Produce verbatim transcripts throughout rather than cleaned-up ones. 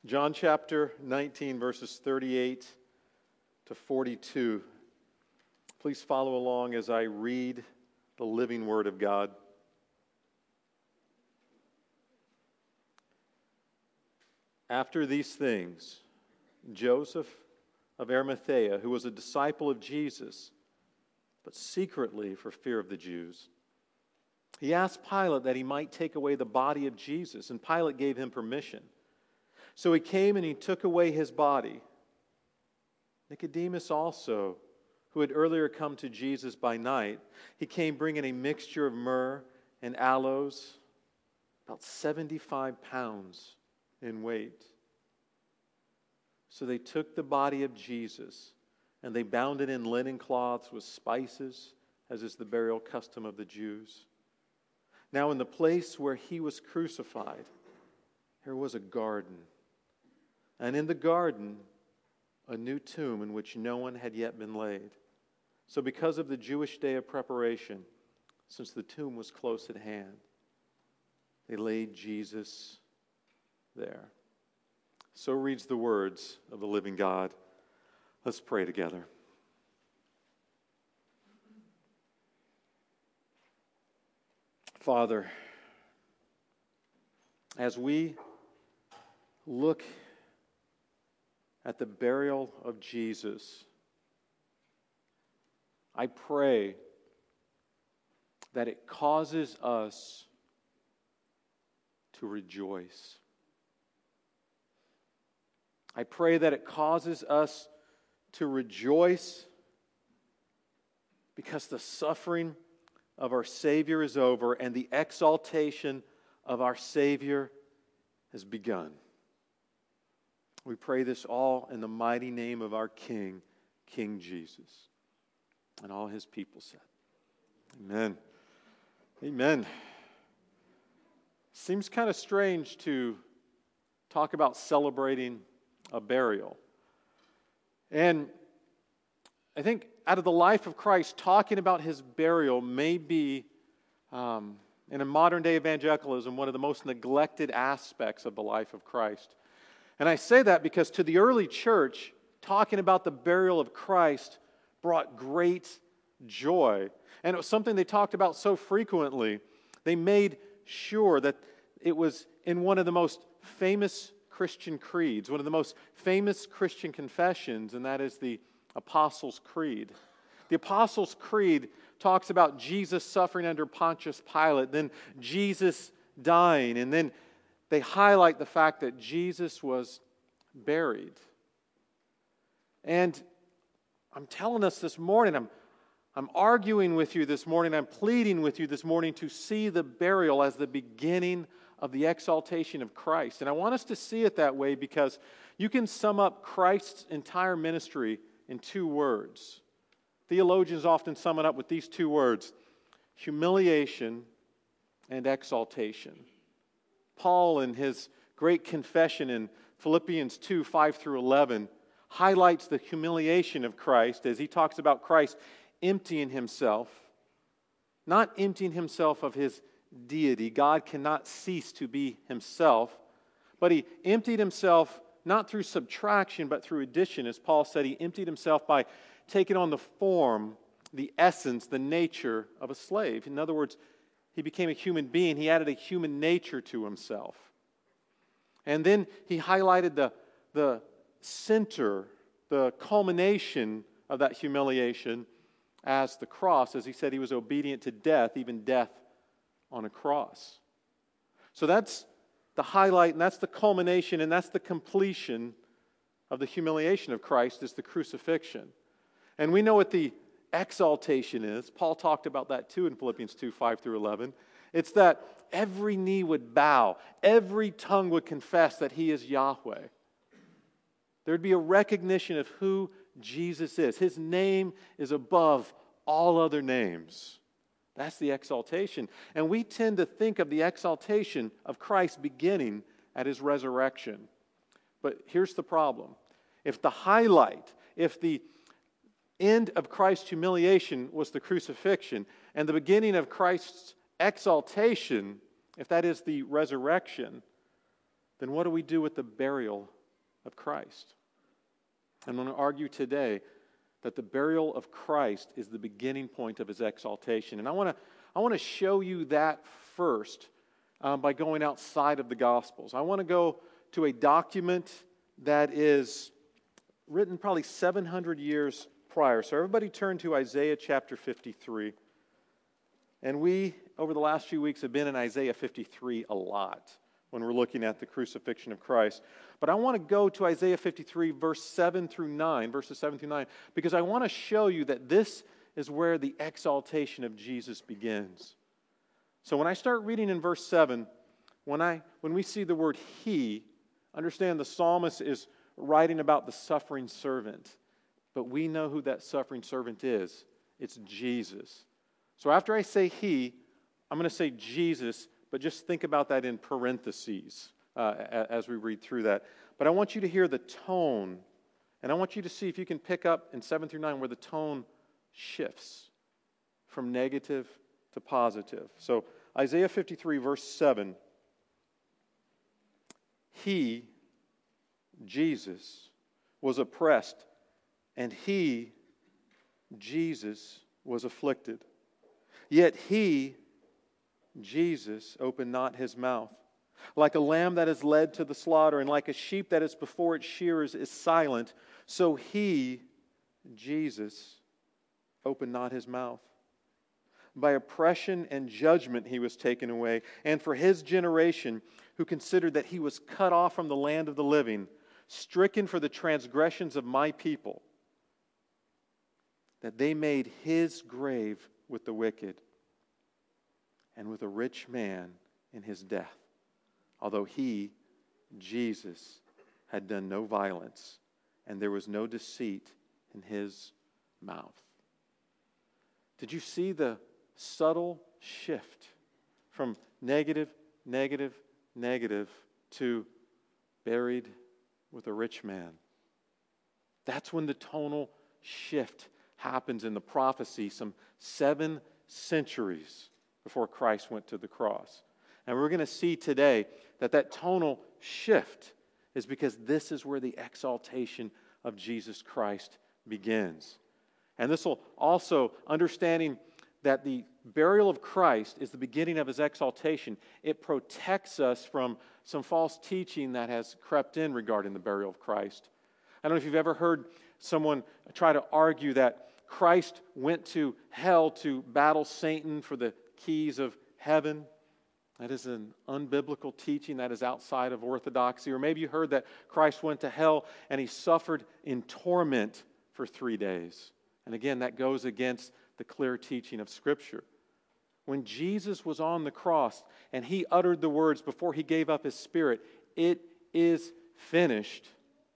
John chapter nineteen, verses thirty-eight to forty-two. Please follow along as I read the living Word of God. After these things, Joseph of Arimathea, who was a disciple of Jesus, but secretly for fear of the Jews, he asked Pilate that he might take away the body of Jesus, and Pilate gave him permission. So he came and he took away his body. Nicodemus also, who had earlier come to Jesus by night, he came bringing a mixture of myrrh and aloes, about seventy-five pounds in weight. So they took the body of Jesus and they bound it in linen cloths with spices, as is the burial custom of the Jews. Now in the place where he was crucified, there was a garden. And in the garden, a new tomb in which no one had yet been laid. So because of the Jewish day of preparation, since the tomb was close at hand, they laid Jesus there. So reads the words of the living God. Let's pray together. Father, as we look at the burial of Jesus, I pray that it causes us to rejoice. I pray that it causes us to rejoice because the suffering of our Savior is over and the exaltation of our Savior has begun. We pray this all in the mighty name of our King, King Jesus. And all His people said, Amen. Amen. Seems kind of strange to talk about celebrating a burial. And I think out of the life of Christ, talking about His burial may be, um, in a modern day evangelicalism, one of the most neglected aspects of the life of Christ. And I say that because to the early church, talking about the burial of Christ brought great joy. And it was something they talked about so frequently. They made sure that it was in one of the most famous Christian creeds, one of the most famous Christian confessions, and that is the Apostles' Creed. The Apostles' Creed talks about Jesus suffering under Pontius Pilate, then Jesus dying, and then they highlight the fact that Jesus was buried. And I'm telling us this morning, I'm, I'm arguing with you this morning, I'm pleading with you this morning to see the burial as the beginning of the exaltation of Christ. And I want us to see it that way because you can sum up Christ's entire ministry in two words. Theologians often sum it up with these two words: humiliation and exaltation. Paul, in his great confession in Philippians two, five through eleven, highlights the humiliation of Christ as he talks about Christ emptying Himself, not emptying Himself of His deity. God cannot cease to be Himself, but He emptied Himself not through subtraction, but through addition. As Paul said, He emptied Himself by taking on the form, the essence, the nature of a slave. In other words, He became a human being. He added a human nature to Himself. And then He highlighted the, the center, the culmination of that humiliation as the cross. As He said, He was obedient to death, even death on a cross. So that's the highlight, and that's the culmination, and that's the completion of the humiliation of Christ, is the crucifixion. And we know what the exaltation is. Paul talked about that too in Philippians two, five through eleven. It's that every knee would bow, every tongue would confess that He is Yahweh. There'd be a recognition of who Jesus is. His name is above all other names. That's the exaltation. And we tend to think of the exaltation of Christ beginning at His resurrection. But here's the problem. If the highlight, if the end of Christ's humiliation was the crucifixion, and the beginning of Christ's exaltation, if that is the resurrection, then what do we do with the burial of Christ? I'm going to argue today that the burial of Christ is the beginning point of his exaltation. And I want to I want to show you that first um, by going outside of the Gospels. I want to go to a document that is written probably seven hundred years prior. So everybody turn to Isaiah chapter fifty-three. And we, over the last few weeks, have been in Isaiah fifty-three a lot when we're looking at the crucifixion of Christ. But I want to go to Isaiah fifty-three, verse seven through nine, verses seven through nine, because I want to show you that this is where the exaltation of Jesus begins. So when I start reading in verse seven, when I when we see the word he, understand the psalmist is writing about the suffering servant. But we know who that suffering servant is. It's Jesus. So after I say he, I'm going to say Jesus, but just think about that in parentheses uh, as we read through that. But I want you to hear the tone, and I want you to see if you can pick up in seven through nine where the tone shifts from negative to positive. So Isaiah fifty-three, verse seven. He, Jesus, was oppressed, and he, Jesus, was afflicted. Yet he, Jesus, opened not his mouth. Like a lamb that is led to the slaughter, and like a sheep that is before its shearers is silent, so he, Jesus, opened not his mouth. By oppression and judgment he was taken away. And for his generation, who considered that he was cut off from the land of the living, stricken for the transgressions of my people, that they made his grave with the wicked and with a rich man in his death, although he, Jesus, had done no violence, and there was no deceit in his mouth. Did you see the subtle shift from negative, negative, negative to buried with a rich man? That's when the tonal shift happens in the prophecy some seven centuries before Christ went to the cross. And we're going to see today that that tonal shift is because this is where the exaltation of Jesus Christ begins. And this will also, understanding that the burial of Christ is the beginning of his exaltation, it protects us from some false teaching that has crept in regarding the burial of Christ. I don't know if you've ever heard someone try to argue that Christ went to hell to battle Satan for the keys of heaven. That is an unbiblical teaching that is outside of orthodoxy. Or maybe you heard that Christ went to hell and he suffered in torment for three days. And again, that goes against the clear teaching of Scripture. When Jesus was on the cross and he uttered the words before he gave up his spirit, "It is finished,"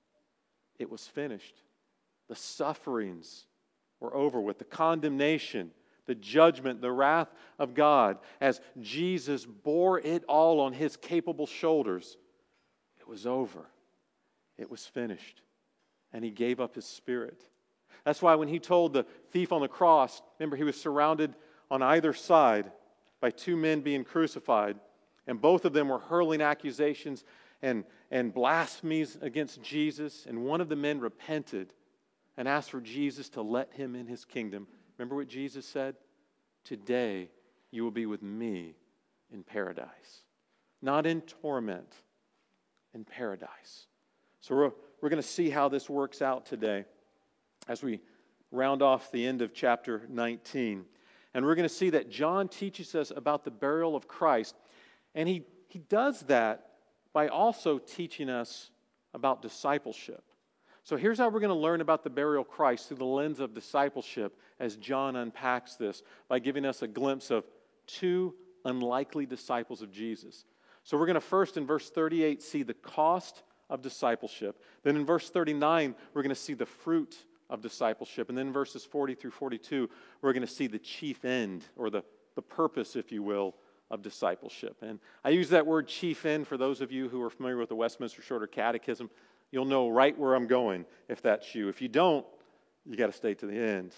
it was finished. The sufferings were over with. The condemnation, the judgment, the wrath of God, as Jesus bore it all on his capable shoulders, it was over. It was finished. And he gave up his spirit. That's why when he told the thief on the cross, remember he was surrounded on either side by two men being crucified, and both of them were hurling accusations and, and blasphemies against Jesus, and one of the men repented and asked for Jesus to let him in his kingdom. Remember what Jesus said? "Today you will be with me in paradise." Not in torment, in paradise. So we're, we're going to see how this works out today as we round off the end of chapter nineteen. And we're going to see that John teaches us about the burial of Christ. And he, he does that by also teaching us about discipleship. So here's how we're going to learn about the burial of Christ through the lens of discipleship as John unpacks this by giving us a glimpse of two unlikely disciples of Jesus. So we're going to first in verse thirty-eight see the cost of discipleship. Then in verse thirty-nine, we're going to see the fruit of discipleship. And then in verses forty through forty-two, we're going to see the chief end, or the, the purpose, if you will, of discipleship. And I use that word chief end for those of you who are familiar with the Westminster Shorter Catechism. You'll know right where I'm going if that's you. If you don't, you got to stay to the end.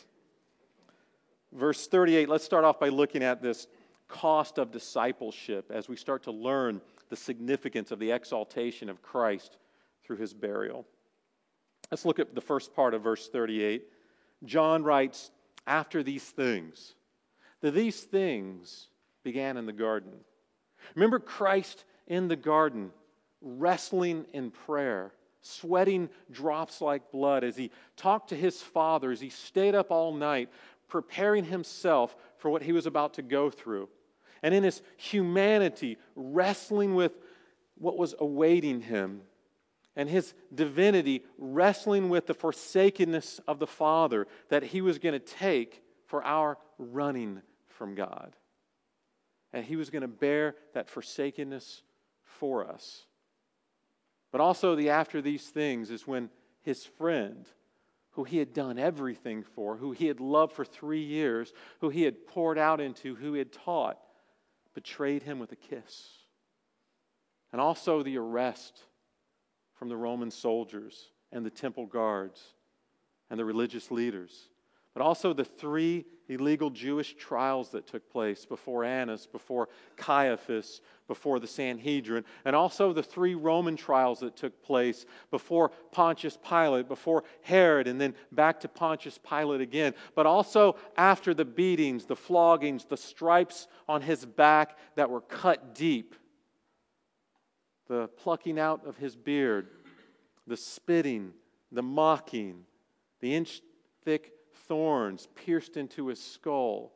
Verse thirty-eight, let's start off by looking at this cost of discipleship as we start to learn the significance of the exaltation of Christ through his burial. Let's look at the first part of verse thirty-eight. John writes, after these things, that these things began in the garden. Remember Christ in the garden, wrestling in prayer, sweating drops like blood as he talked to his Father, as he stayed up all night, preparing himself for what he was about to go through. And in his humanity, wrestling with what was awaiting him. And his divinity, wrestling with the forsakenness of the Father that he was going to take for our running from God. And he was going to bear that forsakenness for us. But also the after these things is when his friend, who he had done everything for, who he had loved for three years, who he had poured out into, who he had taught, betrayed him with a kiss. And also the arrest from the Roman soldiers and the temple guards and the religious leaders. But also the three illegal Jewish trials that took place before Annas, before Caiaphas, before the Sanhedrin, and also the three Roman trials that took place before Pontius Pilate, before Herod, and then back to Pontius Pilate again. But also after the beatings, the floggings, the stripes on his back that were cut deep, the plucking out of his beard, the spitting, the mocking, the inch-thick thorns pierced into his skull,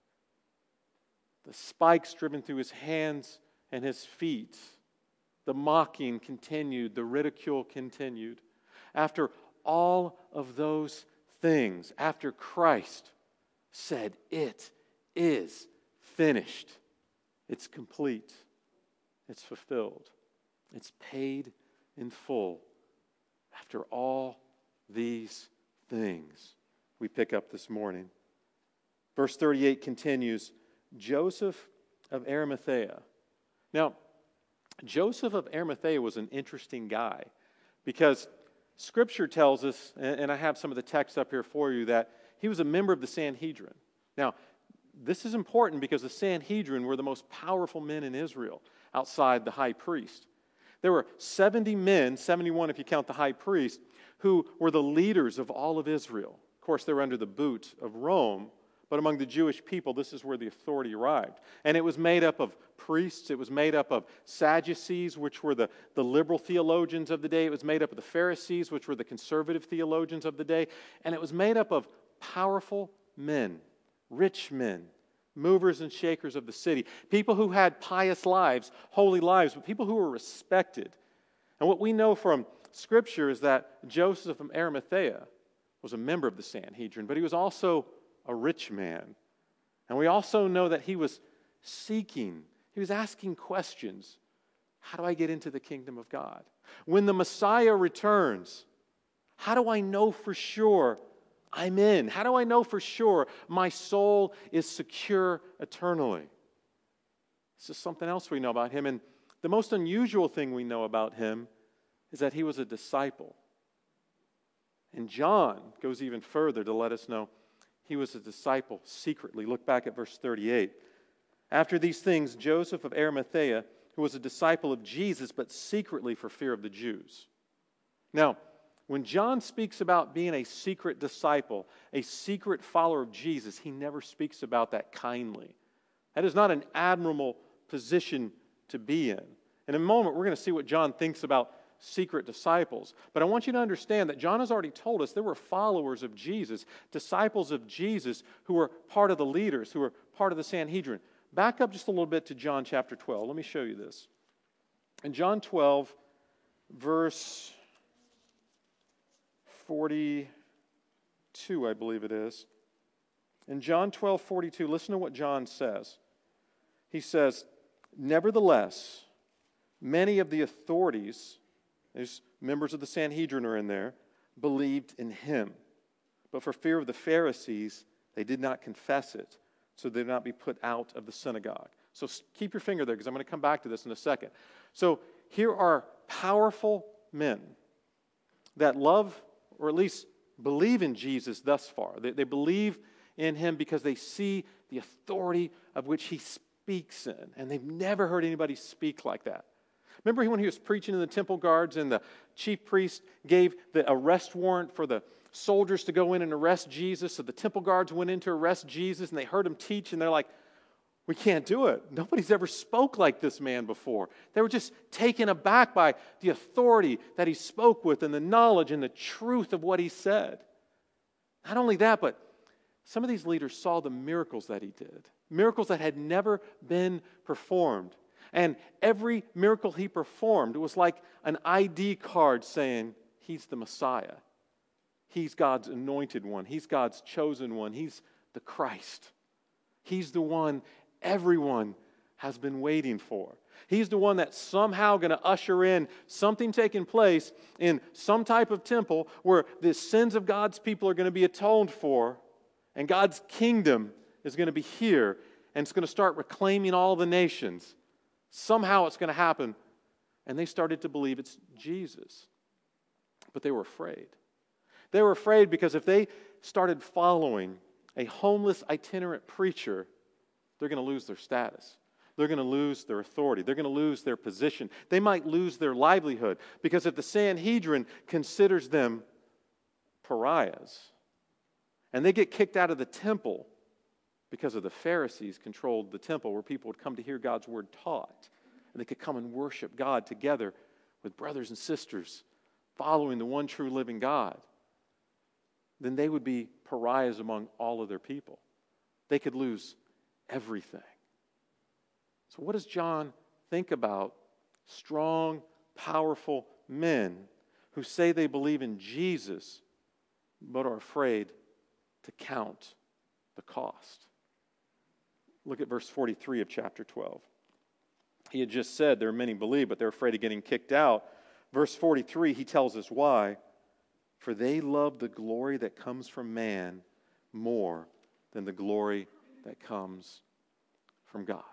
the spikes driven through his hands and his feet. The mocking continued, the ridicule continued. After all of those things, after Christ said, "It is finished," it's complete, it's fulfilled, it's paid in full. After all these things, we pick up this morning. Verse thirty-eight continues, Joseph of Arimathea. Now, Joseph of Arimathea was an interesting guy because Scripture tells us, and I have some of the text up here for you, that he was a member of the Sanhedrin. Now, this is important because the Sanhedrin were the most powerful men in Israel outside the high priest. There were seventy men, seventy-one if you count the high priest, who were the leaders of all of Israel. Of course, they were under the boot of Rome, but among the Jewish people, this is where the authority arrived. And it was made up of priests, it was made up of Sadducees, which were the, the liberal theologians of the day, it was made up of the Pharisees, which were the conservative theologians of the day, and it was made up of powerful men, rich men, movers and shakers of the city, people who had pious lives, holy lives, but people who were respected. And what we know from Scripture is that Joseph of Arimathea was a member of the Sanhedrin, but he was also a rich man. And we also know that he was seeking, he was asking questions. How do I get into the kingdom of God? When the Messiah returns, how do I know for sure I'm in? How do I know for sure my soul is secure eternally? This is something else we know about him. And the most unusual thing we know about him is that he was a disciple. And John goes even further to let us know he was a disciple secretly. Look back at verse thirty-eight. After these things, Joseph of Arimathea, who was a disciple of Jesus, but secretly for fear of the Jews. Now, when John speaks about being a secret disciple, a secret follower of Jesus, he never speaks about that kindly. That is not an admirable position to be in. In a moment, we're going to see what John thinks about secret disciples. But I want you to understand that John has already told us there were followers of Jesus, disciples of Jesus, who were part of the leaders, who were part of the Sanhedrin. Back up just a little bit to John chapter twelve. Let me show you this. In John twelve, verse forty-two, I believe it is. In John twelve, forty-two, listen to what John says. He says, nevertheless, many of the authorities, there's members of the Sanhedrin are in there, believed in him. But for fear of the Pharisees, they did not confess it, so they did not be put out of the synagogue. So keep your finger there, because I'm going to come back to this in a second. So here are powerful men that love, or at least believe in Jesus thus far. They, they believe in him because they see the authority of which he speaks in. And they've never heard anybody speak like that. Remember when he was preaching to the temple guards and the chief priest gave the arrest warrant for the soldiers to go in and arrest Jesus? So the temple guards went in to arrest Jesus and they heard him teach and they're like, we can't do it. Nobody's ever spoke like this man before. They were just taken aback by the authority that he spoke with and the knowledge and the truth of what he said. Not only that, but some of these leaders saw the miracles that he did. Miracles that had never been performed. And every miracle he performed was like an I D card saying, he's the Messiah. He's God's anointed one. He's God's chosen one. He's the Christ. He's the one everyone has been waiting for. He's the one that's somehow going to usher in something taking place in some type of temple where the sins of God's people are going to be atoned for, and God's kingdom is going to be here, and it's going to start reclaiming all the nations. Somehow it's going to happen. And they started to believe it's Jesus. But they were afraid. They were afraid because if they started following a homeless itinerant preacher, they're going to lose their status. They're going to lose their authority. They're going to lose their position. They might lose their livelihood because if the Sanhedrin considers them pariahs and they get kicked out of the temple because of the Pharisees controlled the temple where people would come to hear God's word taught and they could come and worship God together with brothers and sisters following the one true living God, then they would be pariahs among all of their people. They could lose everything. So what does John think about strong, powerful men who say they believe in Jesus but are afraid to count the cost? Look at verse forty-three of chapter twelve. He had just said there are many believe, but they're afraid of getting kicked out. Verse forty-three, he tells us why. For they love the glory that comes from man more than the glory that comes from God.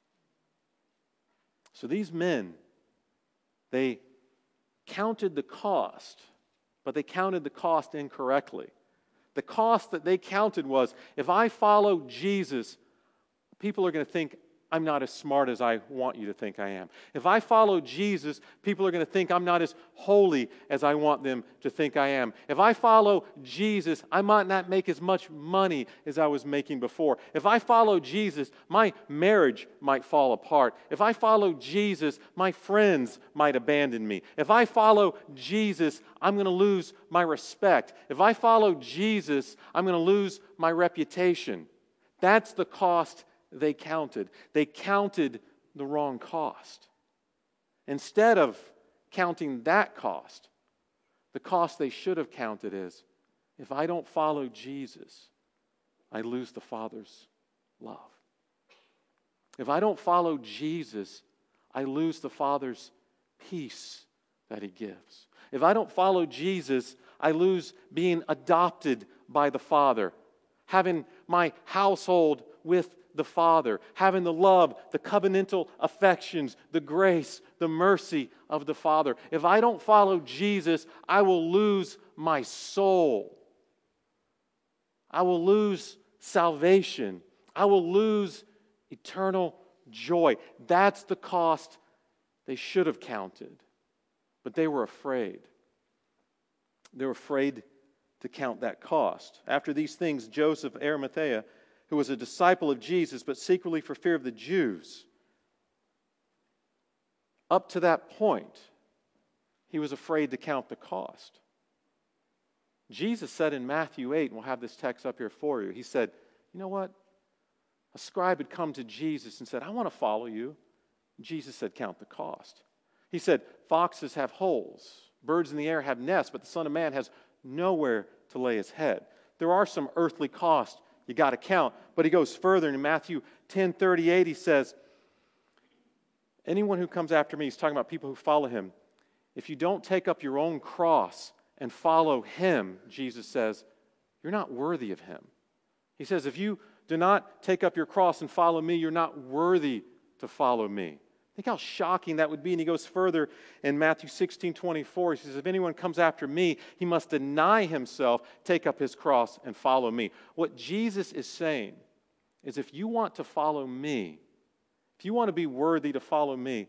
So these men, they counted the cost, but they counted the cost incorrectly. The cost that they counted was, if I follow Jesus, people are going to think I'm not as smart as I want you to think I am. If I follow Jesus, people are going to think I'm not as holy as I want them to think I am. If I follow Jesus, I might not make as much money as I was making before. If I follow Jesus, my marriage might fall apart. If I follow Jesus, my friends might abandon me. If I follow Jesus, I'm going to lose my respect. If I follow Jesus, I'm going to lose my reputation. That's the cost they counted. They counted the wrong cost. Instead of counting that cost, the cost they should have counted is, if I don't follow Jesus, I lose the Father's love. If I don't follow Jesus, I lose the Father's peace that He gives. If I don't follow Jesus, I lose being adopted by the Father, having my household with the Father, having the love, the covenantal affections, the grace, the mercy of the Father. If I don't follow Jesus, I will lose my soul. I will lose salvation. I will lose eternal joy. That's the cost they should have counted. But they were afraid. They were afraid to count that cost. After these things, Joseph of Arimathea, who was a disciple of Jesus, but secretly for fear of the Jews, up to that point, he was afraid to count the cost. Jesus said in Matthew eight, and we'll have this text up here for you, he said, you know what? A scribe had come to Jesus and said, I want to follow you. Jesus said, count the cost. He said, foxes have holes, birds in the air have nests, but the Son of Man has nowhere to lay his head. There are some earthly costs you got to count. But he goes further. In Matthew ten thirty-eight, he says, anyone who comes after me, he's talking about people who follow him, if you don't take up your own cross and follow him, Jesus says, you're not worthy of him. He says, if you do not take up your cross and follow me, you're not worthy to follow me. Think how shocking that would be. And he goes further in Matthew sixteen twenty-four. He says, if anyone comes after me, he must deny himself, take up his cross, and follow me. What Jesus is saying is if you want to follow me, if you want to be worthy to follow me,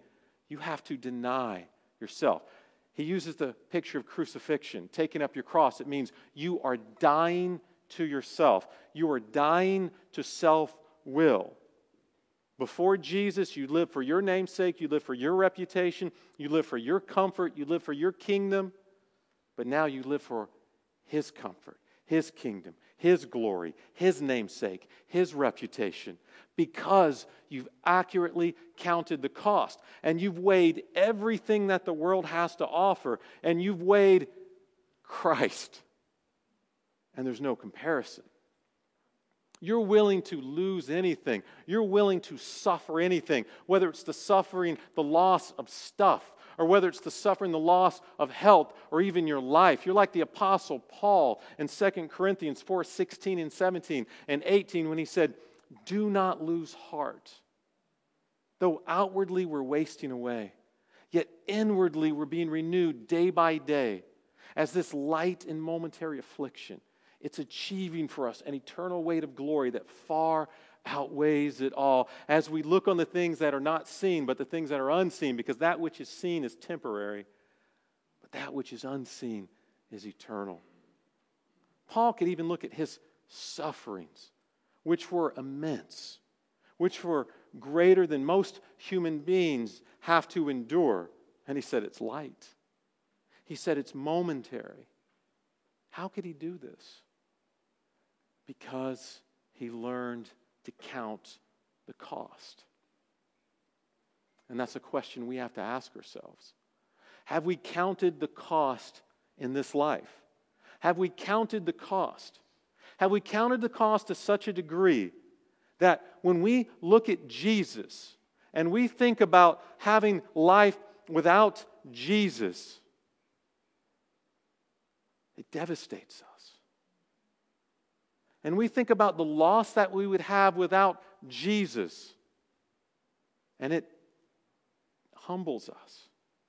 You have to deny yourself. He uses the picture of crucifixion, taking up your cross. It means you are dying to yourself. You are dying to self-will. Before Jesus, you lived for your name's sake, you lived for your reputation, you lived for your comfort, you lived for your kingdom. But now you live for His comfort, His kingdom, His glory, His namesake, His reputation, because you've accurately counted the cost and you've weighed everything that the world has to offer and you've weighed Christ. And there's no comparison. You're willing to lose anything. You're willing to suffer anything, whether it's the suffering, the loss of stuff, or whether it's the suffering, the loss of health, or even your life. You're like the Apostle Paul in Second Corinthians four, sixteen and seventeen and eighteen when he said, do not lose heart. Though outwardly we're wasting away, yet inwardly we're being renewed day by day as this light and momentary affliction. It's achieving for us an eternal weight of glory that far outweighs it all as we look on the things that are not seen, but the things that are unseen, because that which is seen is temporary, but that which is unseen is eternal. Paul could even look at his sufferings, which were immense, which were greater than most human beings have to endure, and he said it's light. He said it's momentary. How could he do this? Because he learned to count the cost. And that's a question we have to ask ourselves. Have we counted the cost in this life? Have we counted the cost? Have we counted the cost to such a degree that when we look at Jesus and we think about having life without Jesus, it devastates us? And we think about the loss that we would have without Jesus, and it humbles us.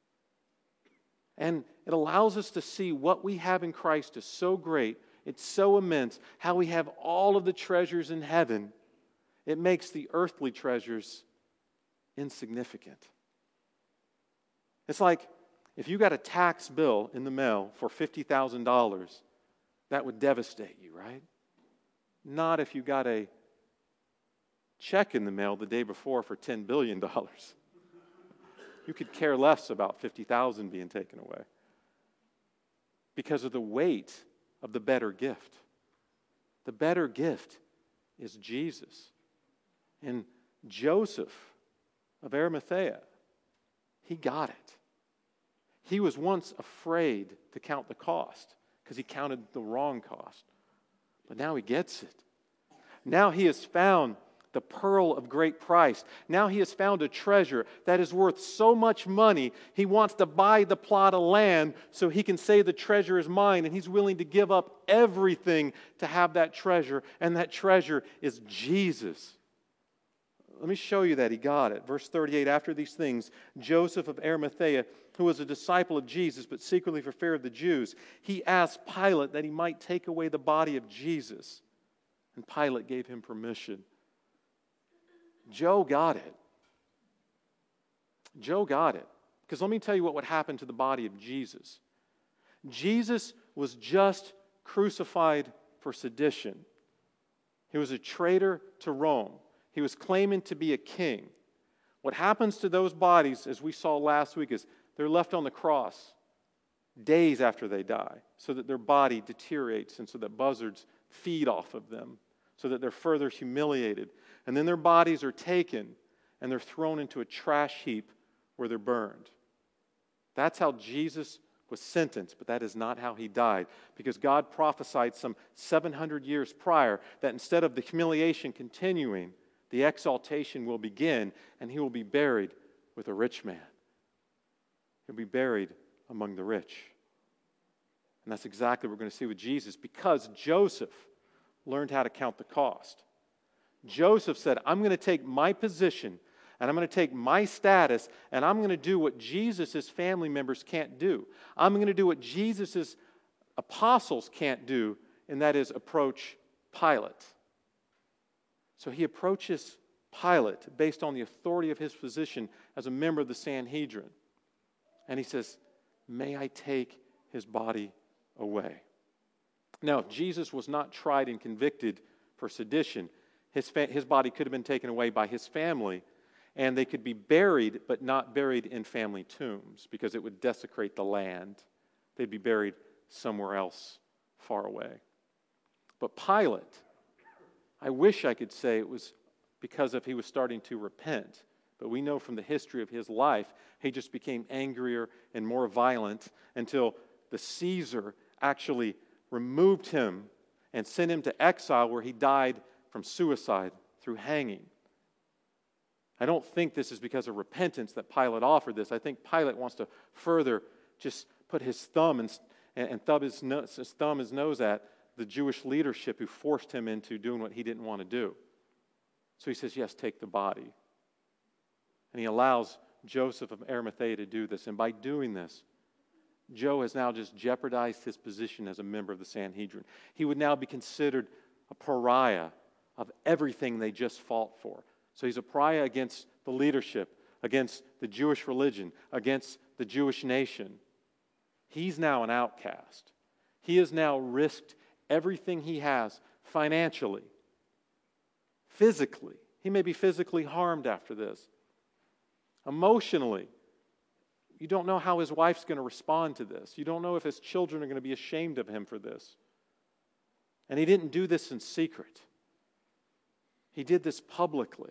And it allows us to see what we have in Christ is so great, it's so immense, how we have all of the treasures in heaven. It makes the earthly treasures insignificant. It's like if you got a tax bill in the mail for fifty thousand dollars, that would devastate you, right? Not if you got a check in the mail the day before for ten billion dollars. You could care less about fifty thousand dollars being taken away because of the weight of the better gift. The better gift is Jesus. And Joseph of Arimathea, he got it. He was once afraid to count the cost because he counted the wrong cost. But now he gets it. Now he has found the pearl of great price. Now he has found a treasure that is worth so much money, he wants to buy the plot of land so he can say the treasure is mine, and he's willing to give up everything to have that treasure, and that treasure is Jesus. Let me show you that he got it. Verse thirty-eight, after these things, Joseph of Arimathea, who was a disciple of Jesus, but secretly for fear of the Jews, he asked Pilate that he might take away the body of Jesus. And Pilate gave him permission. Joe got it. Joe got it. Because let me tell you what would happen to the body of Jesus. Jesus was just crucified for sedition. He was a traitor to Rome. He was claiming to be a king. What happens to those bodies, as we saw last week, is they're left on the cross days after they die so that their body deteriorates and so that buzzards feed off of them, so that they're further humiliated. And then their bodies are taken and they're thrown into a trash heap where they're burned. That's how Jesus was sentenced, but that is not how he died, because God prophesied some seven hundred years prior that instead of the humiliation continuing, the exaltation will begin, and he will be buried with a rich man. He'll be buried among the rich. And that's exactly what we're going to see with Jesus, because Joseph learned how to count the cost. Joseph said, I'm going to take my position, and I'm going to take my status, and I'm going to do what Jesus' family members can't do. I'm going to do what Jesus' apostles can't do, and that is approach Pilate. So he approaches Pilate based on the authority of his position as a member of the Sanhedrin. And he says, may I take his body away? Now, if Jesus was not tried and convicted for sedition, his, fa- his body could have been taken away by his family, and they could be buried, but not buried in family tombs, because it would desecrate the land. They'd be buried somewhere else far away. But Pilate, I wish I could say it was because of he was starting to repent. But we know from the history of his life, he just became angrier and more violent until the Caesar actually removed him and sent him to exile, where he died from suicide through hanging. I don't think this is because of repentance that Pilate offered this. I think Pilate wants to further just put his thumb and, and thumb his, nose, his thumb his nose at the Jewish leadership who forced him into doing what he didn't want to do. So he says, yes, take the body. And he allows Joseph of Arimathea to do this. And by doing this, Joe has now just jeopardized his position as a member of the Sanhedrin. He would now be considered a pariah of everything they just fought for. So he's a pariah against the leadership, against the Jewish religion, against the Jewish nation. He's now an outcast. He has now risked everything he has financially, physically. He may be physically harmed after this. Emotionally, you don't know how his wife's going to respond to this. You don't know if his children are going to be ashamed of him for this. And he didn't do this in secret. He did this publicly.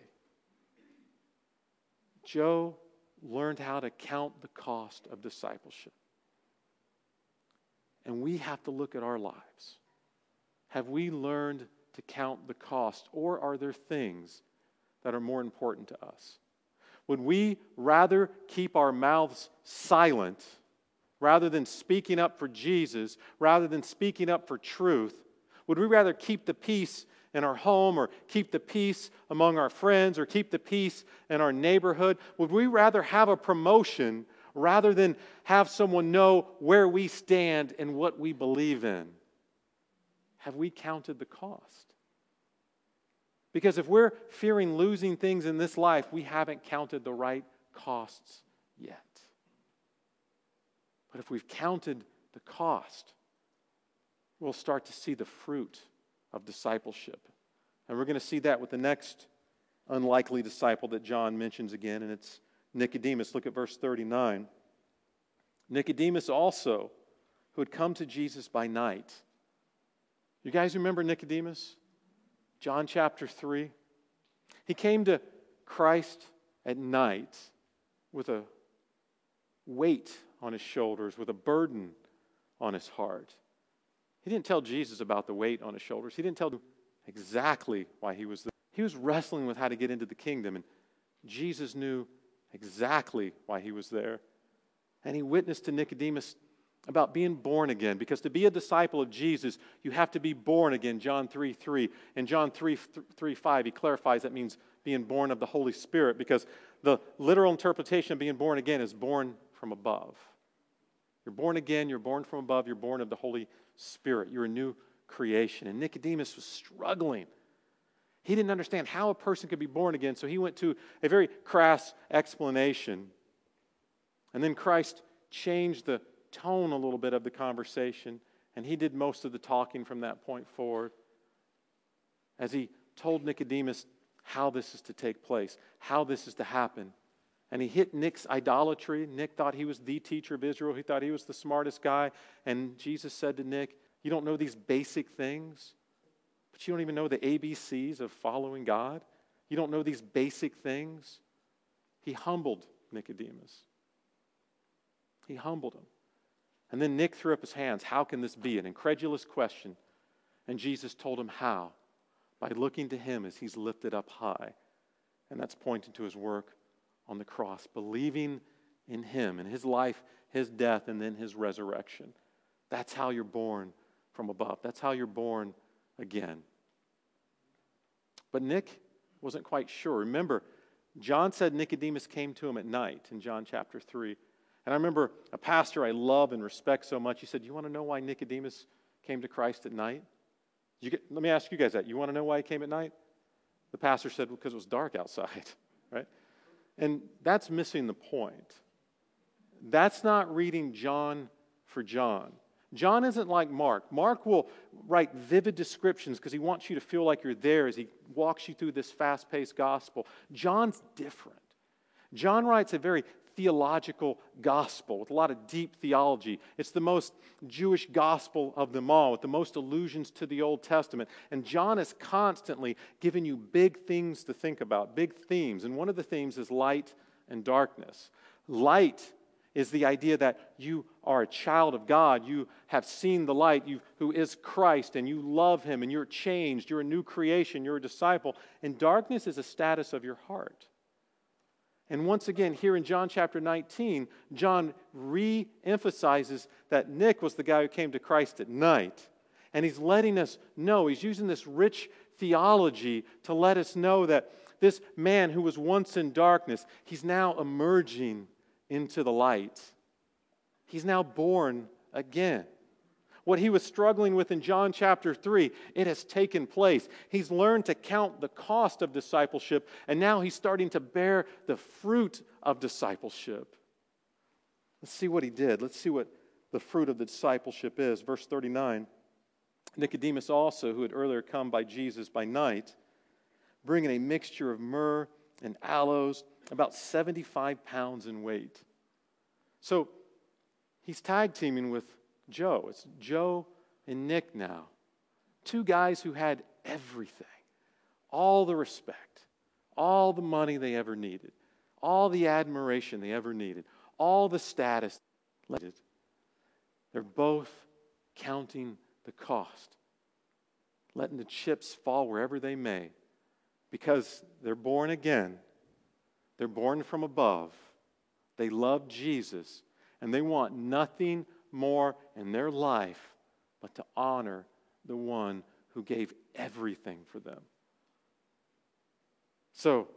Joe learned how to count the cost of discipleship. And we have to look at our lives. Have we learned to count the cost, or are there things that are more important to us? Would we rather keep our mouths silent rather than speaking up for Jesus, rather than speaking up for truth? Would we rather keep the peace in our home, or keep the peace among our friends, or keep the peace in our neighborhood? Would we rather have a promotion rather than have someone know where we stand and what we believe in? Have we counted the cost? Because if we're fearing losing things in this life, we haven't counted the right costs yet. But if we've counted the cost, we'll start to see the fruit of discipleship. And we're going to see that with the next unlikely disciple that John mentions again, and it's Nicodemus. Look at verse thirty-nine. Nicodemus also, who had come to Jesus by night. You guys remember Nicodemus? John chapter three. He came to Christ at night with a weight on his shoulders, with a burden on his heart. He didn't tell Jesus about the weight on his shoulders. He didn't tell him exactly why he was there. He was wrestling with how to get into the kingdom, and Jesus knew exactly why he was there. And he witnessed to Nicodemus about being born again, because to be a disciple of Jesus, you have to be born again, John three three. And John three three five, he clarifies that means being born of the Holy Spirit, because the literal interpretation of being born again is born from above. You're born again, you're born from above, you're born of the Holy Spirit. You're a new creation. And Nicodemus was struggling. He didn't understand how a person could be born again, so he went to a very crass explanation. And then Christ changed the tone a little bit of the conversation, and he did most of the talking from that point forward as he told Nicodemus how this is to take place, how this is to happen. And he hit Nick's idolatry. Nick thought he was the teacher of Israel. He thought he was the smartest guy. And Jesus said to Nick, you don't know these basic things, but you don't even know the A B Cs of following God. You don't know these basic things. He humbled Nicodemus. He humbled him. And then Nick threw up his hands. How can this be? An incredulous question. And Jesus told him how. By looking to him as he's lifted up high. And that's pointing to his work on the cross. Believing in him, in his life, his death, and then his resurrection. That's how you're born from above. That's how you're born again. But Nick wasn't quite sure. Remember, John said Nicodemus came to him at night in John chapter three. And I remember a pastor I love and respect so much, he said, you want to know why Nicodemus came to Christ at night? You get, let me ask you guys that. You want to know why he came at night? The pastor said, because it was dark outside, right? And that's missing the point. That's not reading John for John. John isn't like Mark. Mark will write vivid descriptions because he wants you to feel like you're there as he walks you through this fast-paced gospel. John's different. John writes a very theological gospel with a lot of deep theology. It's the most Jewish gospel of them all, with the most allusions to the Old Testament. And John is constantly giving you big things to think about, big themes. And one of the themes is light and darkness. Light is the idea that you are a child of God. You have seen the light, you, who is Christ, and you love Him, and you're changed. You're a new creation. You're a disciple. And darkness is a status of your heart. And once again, here in John chapter nineteen, John re-emphasizes that Nick was the guy who came to Christ at night. And he's letting us know, he's using this rich theology to let us know that this man who was once in darkness, he's now emerging into the light. He's now born again. What he was struggling with in John chapter three, it has taken place. He's learned to count the cost of discipleship, and now he's starting to bear the fruit of discipleship. Let's see what he did. Let's see what the fruit of the discipleship is. Verse thirty-nine, Nicodemus also, who had earlier come by Jesus by night, bringing a mixture of myrrh and aloes, about seventy-five pounds in weight. So he's tag teaming with Joe. It's Joe and Nick now. Two guys who had everything. All the respect. All the money they ever needed. All the admiration they ever needed. All the status they needed. They're both counting the cost. Letting the chips fall wherever they may. Because they're born again. They're born from above. They love Jesus. And they want nothing more in their life but to honor the one who gave everything for them. So,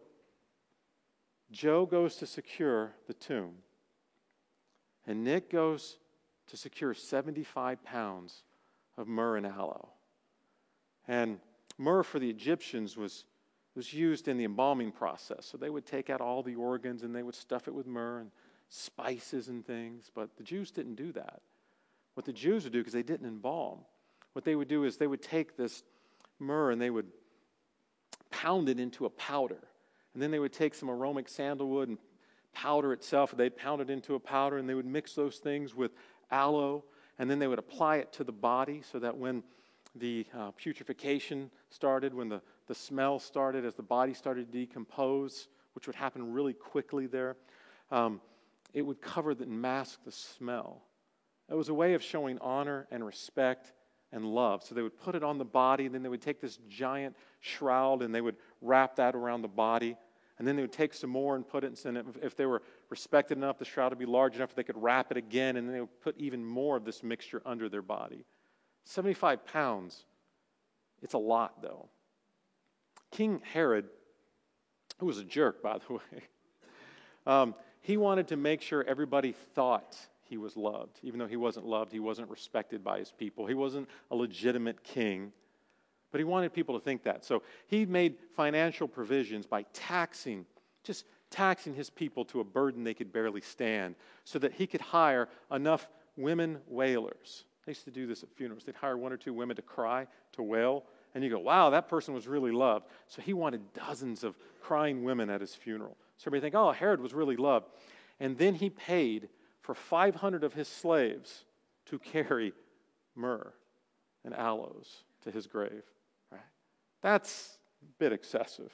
Joe goes to secure the tomb, and Nick goes to secure seventy-five pounds of myrrh and aloe. And myrrh for the Egyptians was, was used in the embalming process. So they would take out all the organs and they would stuff it with myrrh and spices and things, but the Jews didn't do that. What the Jews would do, because they didn't embalm, what they would do is they would take this myrrh and they would pound it into a powder. And then they would take some aromatic sandalwood and powder itself. They'd pound it into a powder, and they would mix those things with aloe, and then they would apply it to the body so that when the uh, putrefaction started, when the, the smell started, as the body started to decompose, which would happen really quickly there, um, it would cover and mask the smell. It was a way of showing honor and respect and love. So they would put it on the body, and then they would take this giant shroud and they would wrap that around the body. And then they would take some more and put it in. If they were respected enough, the shroud would be large enough, they could wrap it again, and then they would put even more of this mixture under their body. seventy-five pounds. It's a lot, though. King Herod, who was a jerk, by the way, um, he wanted to make sure everybody thought he was loved. Even though he wasn't loved, he wasn't respected by his people. He wasn't a legitimate king. But he wanted people to think that. So he made financial provisions by taxing, just taxing his people to a burden they could barely stand, so that he could hire enough women wailers. They used to do this at funerals. They'd hire one or two women to cry, to wail, and you go, wow, that person was really loved. So he wanted dozens of crying women at his funeral. So everybody think, oh, Herod was really loved. And then he paid for five hundred of his slaves to carry myrrh and aloes to his grave. Right? That's a bit excessive.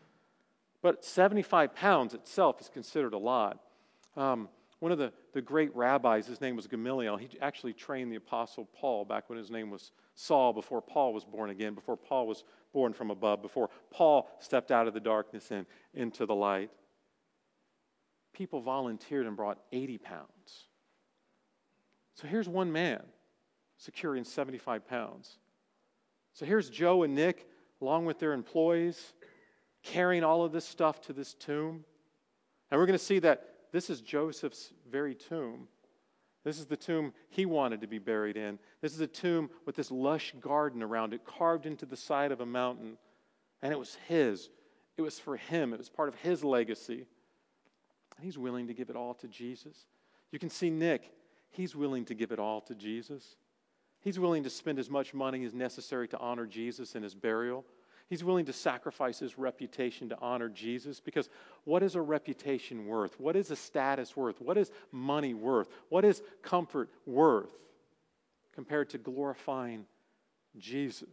But seventy-five pounds itself is considered a lot. Um, one of the, the great rabbis, his name was Gamaliel, he actually trained the Apostle Paul back when his name was Saul, before Paul was born again, before Paul was born from above, before Paul stepped out of the darkness and into the light. People volunteered and brought eighty pounds. So here's one man securing seventy-five pounds. So here's Joe and Nick, along with their employees, carrying all of this stuff to this tomb. And we're going to see that this is Joseph's very tomb. This is the tomb he wanted to be buried in. This is a tomb with this lush garden around it, carved into the side of a mountain. And it was his. It was for him. It was part of his legacy. And he's willing to give it all to Jesus. You can see Nick. He's willing to give it all to Jesus. He's willing to spend as much money as necessary to honor Jesus in his burial. He's willing to sacrifice his reputation to honor Jesus, because what is a reputation worth? What is a status worth? What is money worth? What is comfort worth compared to glorifying Jesus?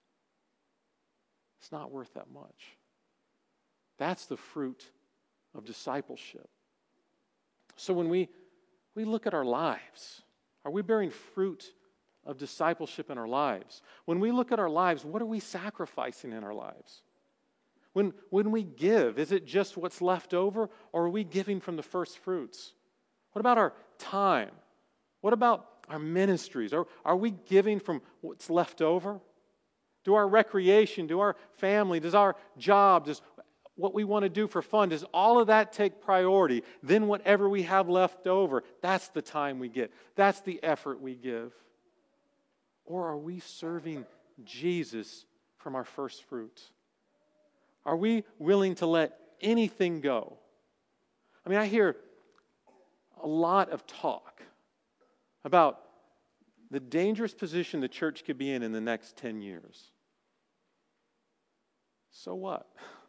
It's not worth that much. That's the fruit of discipleship. So when we, we look at our lives, are we bearing fruit of discipleship in our lives? When we look at our lives, what are we sacrificing in our lives? When, when we give, is it just what's left over, or are we giving from the first fruits? What about our time? What about our ministries? Are, are we giving from what's left over? Do our recreation, do our family, does our job, does what we want to do for fun, does all of that take priority? Then whatever we have left over, that's the time we get. That's the effort we give. Or are we serving Jesus from our first fruits? Are we willing to let anything go? I mean, I hear a lot of talk about the dangerous position the church could be in in the next ten years. So what?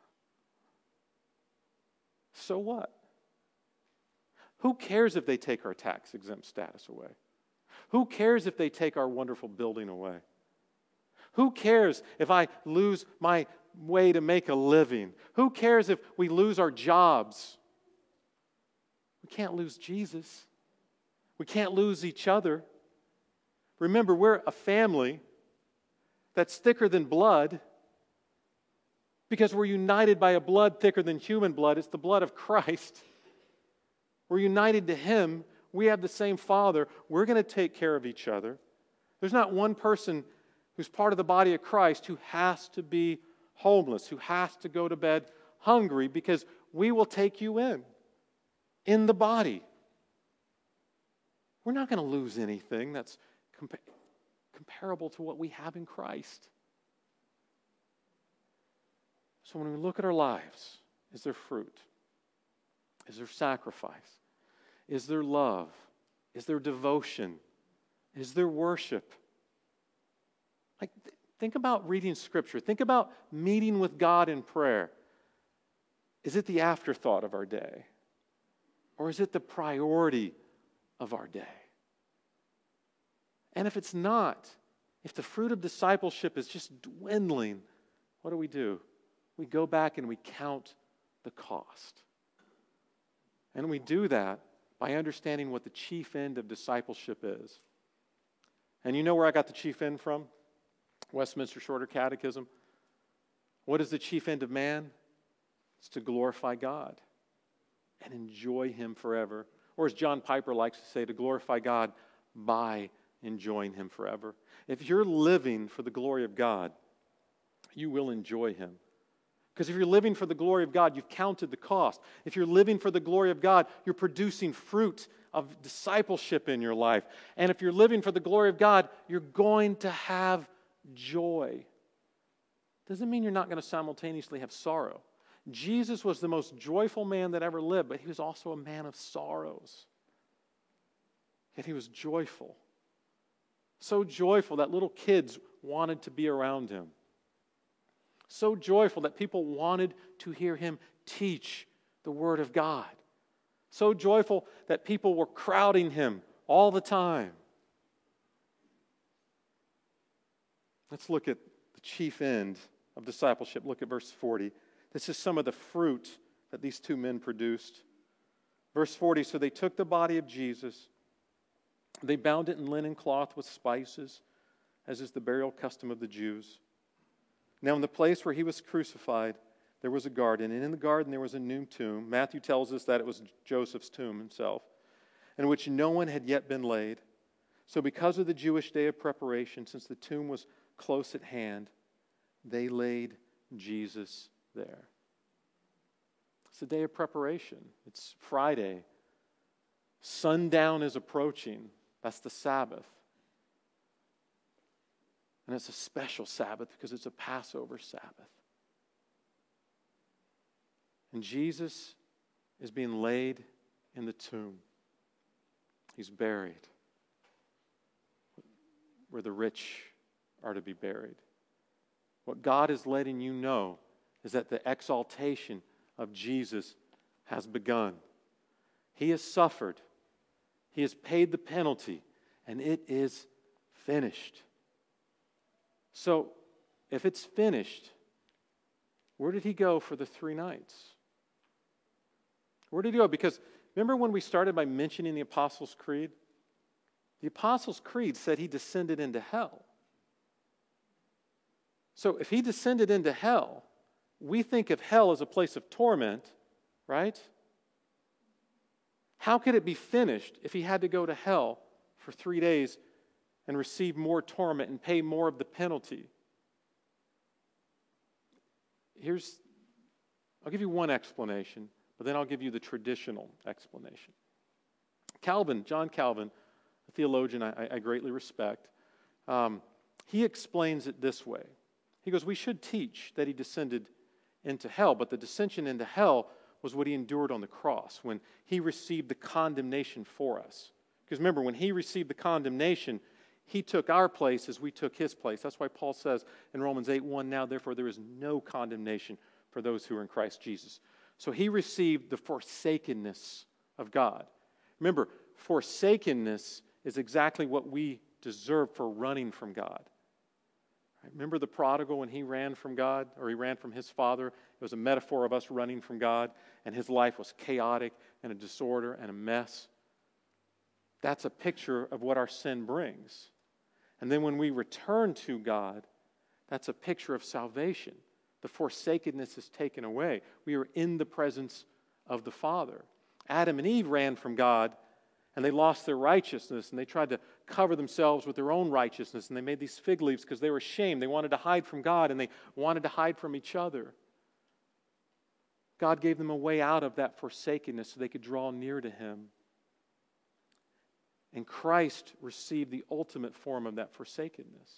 So what? Who cares if they take our tax-exempt status away? Who cares if they take our wonderful building away? Who cares if I lose my way to make a living? Who cares if we lose our jobs? We can't lose Jesus. We can't lose each other. Remember, we're a family that's thicker than blood because we're united by a blood thicker than human blood. It's the blood of Christ. We're united to Him. We have the same Father. We're going to take care of each other. There's not one person who's part of the body of Christ who has to be homeless, who has to go to bed hungry, because we will take you in, in the body. We're not going to lose anything that's compa- comparable to what we have in Christ. So when we look at our lives, is there fruit? Is there sacrifice? Is there love? Is there devotion? Is there worship? Like, th- think about reading Scripture. Think about meeting with God in prayer. Is it the afterthought of our day? Or is it the priority of our day? And if it's not, if the fruit of discipleship is just dwindling, what do we do? We go back and we count the cost. And we do that by understanding what the chief end of discipleship is. And you know where I got the chief end from? Westminster Shorter Catechism. What is the chief end of man? It's to glorify God and enjoy Him forever. Or as John Piper likes to say, to glorify God by enjoying Him forever. If you're living for the glory of God, you will enjoy Him. Because if you're living for the glory of God, you've counted the cost. If you're living for the glory of God, you're producing fruit of discipleship in your life. And if you're living for the glory of God, you're going to have joy. Doesn't mean you're not going to simultaneously have sorrow. Jesus was the most joyful man that ever lived, but He was also a man of sorrows. Yet He was joyful. So joyful that little kids wanted to be around Him. So joyful that people wanted to hear Him teach the Word of God. So joyful that people were crowding Him all the time. Let's look at the chief end of discipleship. Look at verse forty. This is some of the fruit that these two men produced. Verse forty, so they took the body of Jesus, they bound it in linen cloth with spices, as is the burial custom of the Jews. Now in the place where He was crucified, there was a garden, and in the garden there was a new tomb. Matthew tells us that it was Joseph's tomb himself, in which no one had yet been laid. So because of the Jewish day of preparation, since the tomb was close at hand, they laid Jesus there. It's the day of preparation. It's Friday. Sundown is approaching. That's the Sabbath. And it's a special Sabbath because it's a Passover Sabbath. And Jesus is being laid in the tomb. He's buried where the rich are to be buried. What God is letting you know is that the exaltation of Jesus has begun. He has suffered. He has paid the penalty, and it is finished. So, if it's finished, where did he go for the three nights? Where did he go? Because remember when we started by mentioning the Apostles' Creed? The Apostles' Creed said he descended into hell. So if he descended into hell, we think of hell as a place of torment, right? How could it be finished if he had to go to hell for three days and receive more torment and pay more of the penalty? Here's, I'll give you one explanation, but then I'll give you the traditional explanation. Calvin, John Calvin, a theologian I, I greatly respect, um, he explains it this way. He goes, we should teach that he descended into hell, but the descension into hell was what he endured on the cross when he received the condemnation for us. Because remember, when he received the condemnation, he took our place as we took his place. That's why Paul says in Romans eight one, now therefore there is no condemnation for those who are in Christ Jesus. So he received the forsakenness of God. Remember, forsakenness is exactly what we deserve for running from God. Remember the prodigal when he ran from God, or he ran from his father? It was a metaphor of us running from God, and his life was chaotic and a disorder and a mess. That's a picture of what our sin brings. And then when we return to God, that's a picture of salvation. The forsakenness is taken away. We are in the presence of the Father. Adam and Eve ran from God, and they lost their righteousness, and they tried to cover themselves with their own righteousness, and they made these fig leaves because they were ashamed. They wanted to hide from God, and they wanted to hide from each other. God gave them a way out of that forsakenness so they could draw near to Him. And Christ received the ultimate form of that forsakenness.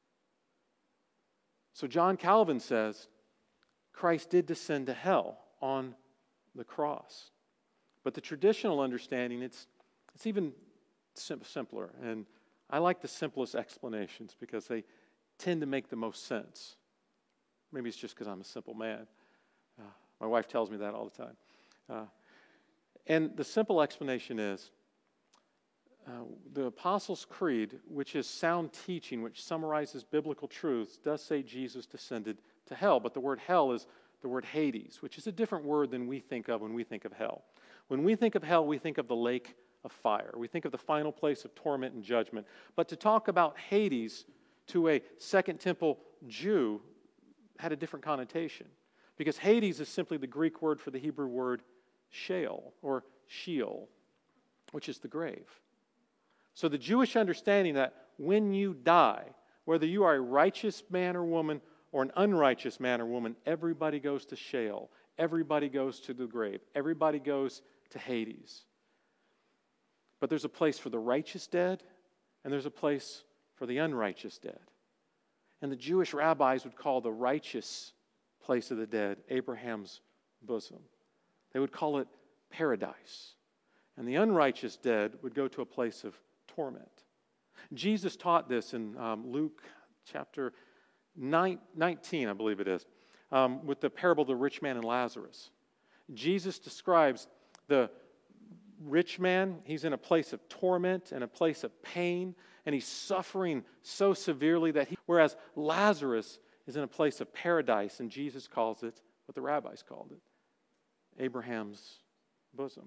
So John Calvin says, Christ did descend to hell on the cross. But the traditional understanding, it's It's even sim- simpler, and I like the simplest explanations because they tend to make the most sense. Maybe it's just because I'm a simple man. Uh, my wife tells me that all the time. Uh, and the simple explanation is uh, the Apostles' Creed, which is sound teaching, which summarizes biblical truths, does say Jesus descended to hell, but the word hell is the word Hades, which is a different word than we think of when we think of hell. When we think of hell, we think of the lake of fire. We think of the final place of torment and judgment. But to talk about Hades to a Second Temple Jew had a different connotation. Because Hades is simply the Greek word for the Hebrew word Sheol, or Sheol, which is the grave. So the Jewish understanding that when you die, whether you are a righteous man or woman or an unrighteous man or woman, everybody goes to Sheol. Everybody goes to the grave. Everybody goes to Hades. But there's a place for the righteous dead, and there's a place for the unrighteous dead. And the Jewish rabbis would call the righteous place of the dead Abraham's bosom. They would call it paradise. And the unrighteous dead would go to a place of torment. Jesus taught this in um, Luke chapter nine, nineteen, I believe it is, um, with the parable of the rich man and Lazarus. Jesus describes the rich man. He's in a place of torment and a place of pain, and he's suffering so severely that he, whereas Lazarus is in a place of paradise, and Jesus calls it what the rabbis called it, Abraham's bosom.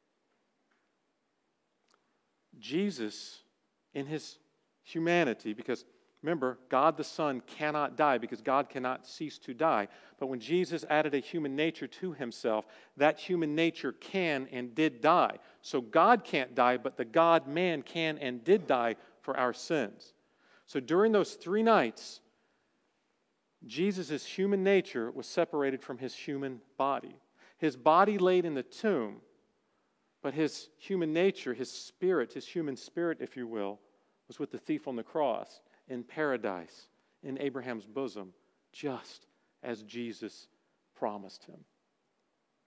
Jesus, in his humanity, because remember, God the Son cannot die because God cannot cease to die. But when Jesus added a human nature to himself, that human nature can and did die. So God can't die, but the God-man can and did die for our sins. So during those three nights, Jesus' human nature was separated from his human body. His body laid in the tomb, but his human nature, his spirit, his human spirit, if you will, was with the thief on the cross, in paradise, in Abraham's bosom, just as Jesus promised him.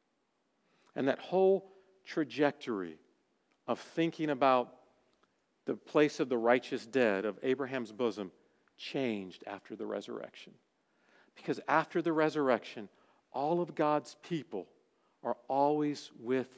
And that whole trajectory of thinking about the place of the righteous dead of Abraham's bosom changed after the resurrection. Because after the resurrection, all of God's people are always with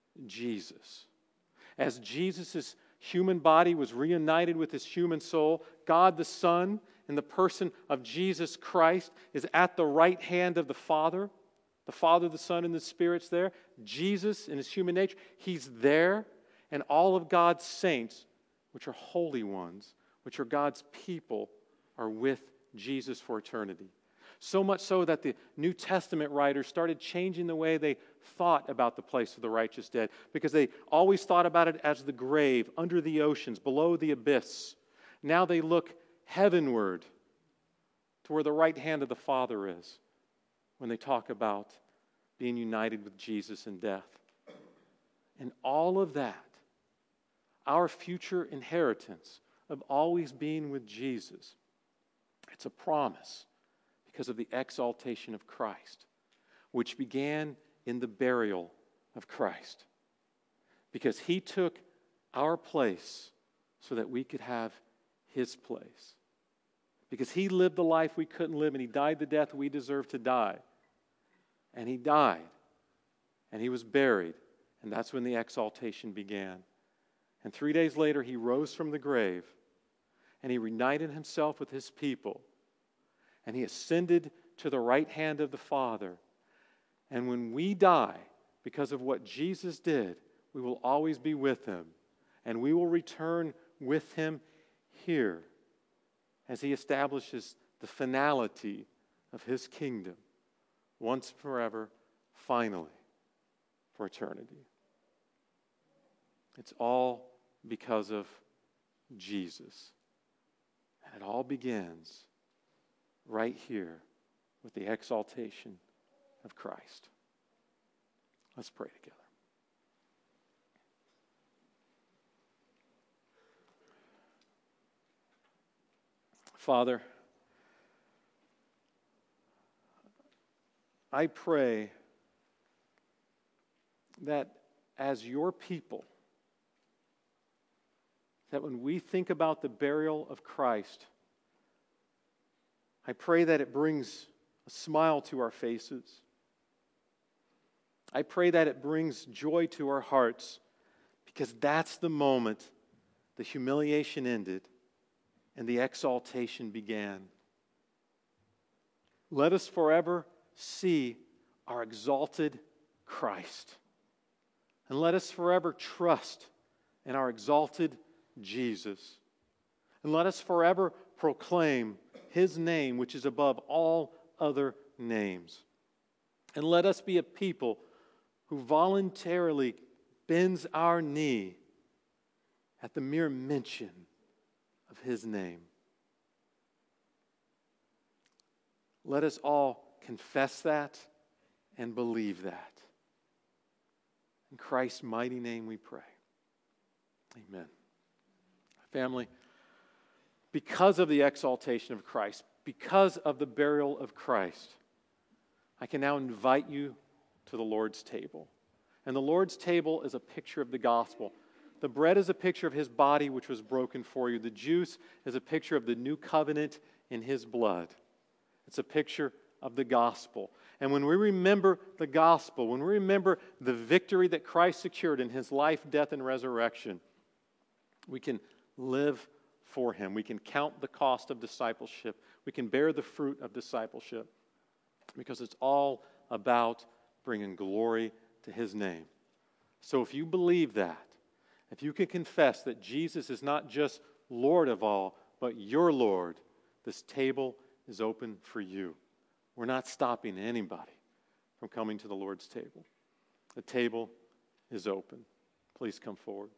Jesus. As Jesus' human body was reunited with his human soul, God the Son, in the person of Jesus Christ, is at the right hand of the Father. The Father, the Son, and the Spirit's there. Jesus, in his human nature, he's there. And all of God's saints, which are holy ones, which are God's people, are with Jesus for eternity. So much so that the New Testament writers started changing the way they thought about the place of the righteous dead, because they always thought about it as the grave, under the oceans, below the abyss. Now they look heavenward to where the right hand of the Father is when they talk about being united with Jesus in death. And all of that, our future inheritance of always being with Jesus, it's a promise because of the exaltation of Christ, which began in the burial of Christ. Because he took our place so that we could have his place. Because he lived the life we couldn't live, and he died the death we deserve to die. And he died, and he was buried, and that's when the exaltation began. And three days later, he rose from the grave, and he reunited himself with his people. And he ascended to the right hand of the Father. And when we die, because of what Jesus did, we will always be with him. And we will return with him here as he establishes the finality of his kingdom, once and forever, finally, for eternity. It's all because of Jesus. And it all begins right here with the exaltation of Christ. Let's pray together. Father, I pray that as your people, that when we think about the burial of Christ, I pray that it brings a smile to our faces. I pray that it brings joy to our hearts, because that's the moment the humiliation ended and the exaltation began. Let us forever see our exalted Christ. And let us forever trust in our exalted Jesus. And let us forever proclaim his name, which is above all other names. And let us be a people who voluntarily bends our knee at the mere mention of his name. Let us all confess that and believe that. In Christ's mighty name we pray. Amen. Family, because of the exaltation of Christ, because of the burial of Christ, I can now invite you to the Lord's table. And the Lord's table is a picture of the gospel. The bread is a picture of his body, which was broken for you. The juice is a picture of the new covenant in his blood. It's a picture of the gospel. And when we remember the gospel, when we remember the victory that Christ secured in his life, death, and resurrection, we can live for him. We can count the cost of discipleship. We can bear the fruit of discipleship, because it's all about bringing glory to his name. So if you believe that, if you can confess that Jesus is not just Lord of all, but your Lord, this table is open for you. We're not stopping anybody from coming to the Lord's table. The table is open. Please come forward.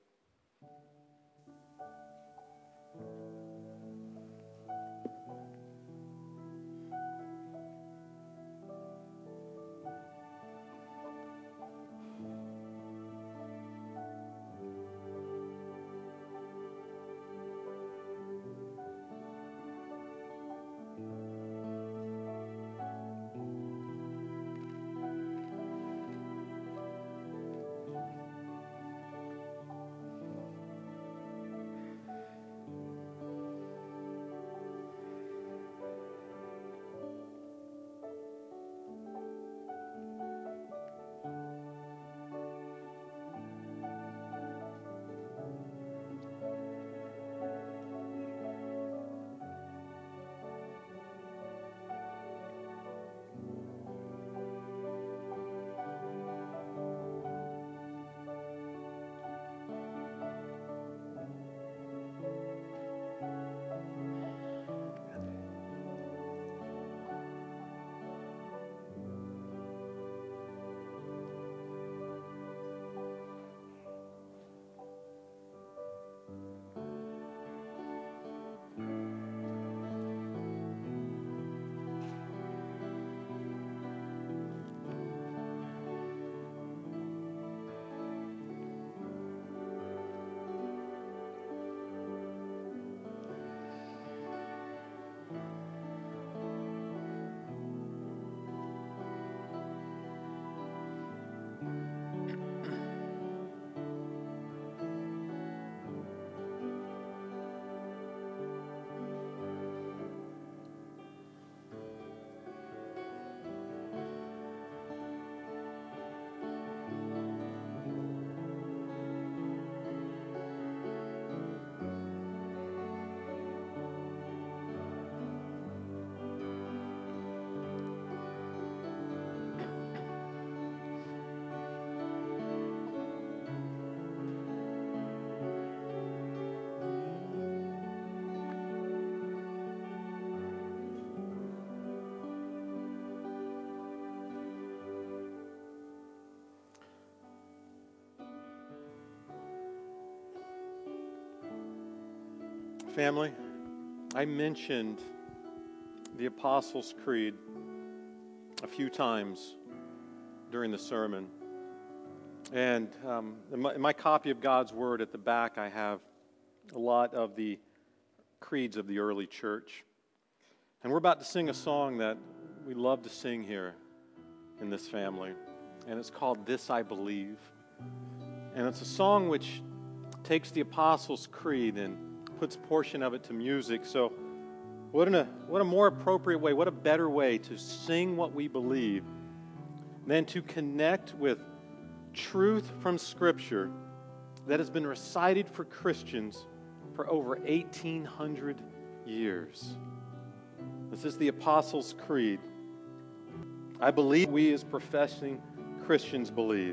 Family, I mentioned the Apostles' Creed a few times during the sermon. And um, in, my, in my copy of God's Word at the back, I have a lot of the creeds of the early church. And we're about to sing a song that we love to sing here in this family. And it's called This I Believe. And it's a song which takes the Apostles' Creed and puts a portion of it to music. So what, a, what a more appropriate way, what a better way to sing what we believe than to connect with truth from Scripture that has been recited for Christians for over eighteen hundred years. This is the Apostles' Creed. I believe we as professing Christians believe.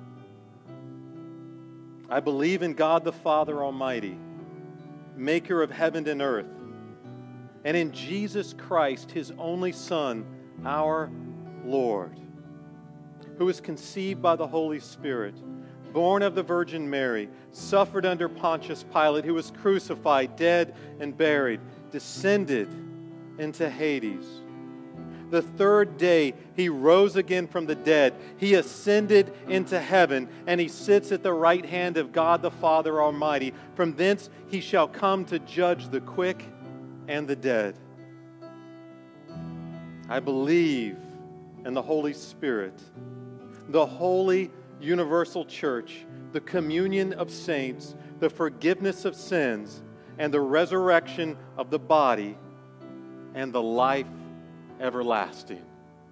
I believe in God the Father Almighty, maker of heaven and earth, and in Jesus Christ, His only Son, our Lord, who was conceived by the Holy Spirit, born of the Virgin Mary, suffered under Pontius Pilate, who was crucified, dead, and buried, descended into Hades. The third day, He rose again from the dead. He ascended into heaven, and He sits at the right hand of God the Father Almighty. From thence He shall come to judge the quick and the dead. I believe in the Holy Spirit, the holy universal church, the communion of saints, the forgiveness of sins, and the resurrection of the body, and the life everlasting.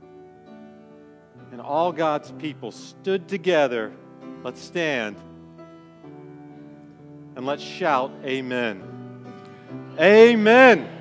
And all God's people stood together. Let's stand and let's shout amen. Amen.